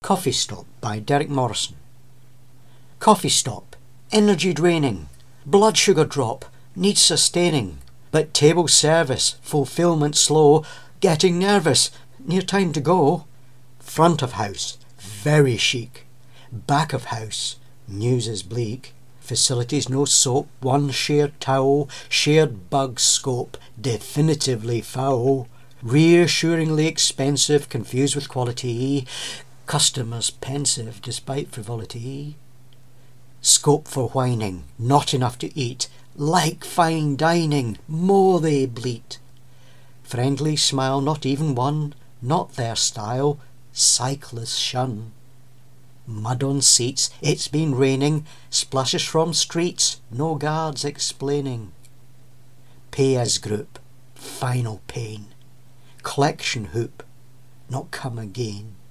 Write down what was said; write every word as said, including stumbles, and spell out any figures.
Coffee Stop by Derek Morrison. Coffee stop, energy draining, blood sugar drop, needs sustaining, but table service, fulfilment slow, getting nervous, near time to go. Front of house, very chic. Back of house, news is bleak. Facilities no soap, one shared towel, shared bug scope, definitively foul. Reassuringly expensive, confused with quality. Customers pensive despite frivolity. Scope for whining, not enough to eat. Like fine dining, more they bleat. Friendly smile, not even one, not their style. Cyclists shun. Mud on seats, it's been raining. Splashes from streets, no guards explaining. Pay as group, final pain. Collection hoop, not come again.